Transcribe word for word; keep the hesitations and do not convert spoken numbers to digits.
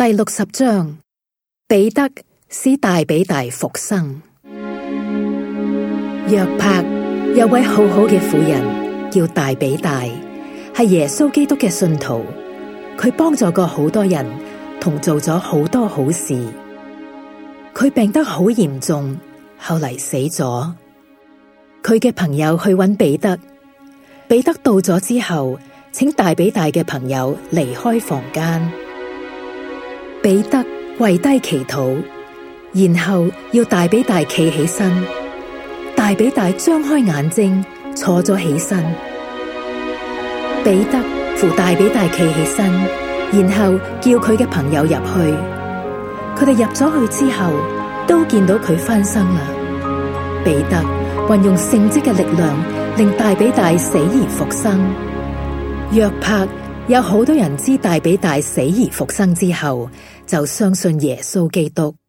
第六十章，彼得使大比大復生。約帕有位好好嘅婦人叫大比大，係耶穌基督嘅信徒，佢幫助過好多人，同做咗好多好事。佢病得好嚴重，後嚟死咗。佢嘅朋友去揾彼得，彼得到咗之後，請大比大嘅朋友離開房間。彼得跪低祈禱，然後要大比大企起身。大比大張開眼睛，坐咗起身。彼得扶大比大企起身，然後叫佢嘅朋友入去。佢哋入咗去之後，都見到佢翻生啦。彼得運用聖職嘅力量，令大比大死而復生。約帕有好多人知大比大死而復生之後，就相信耶穌基督。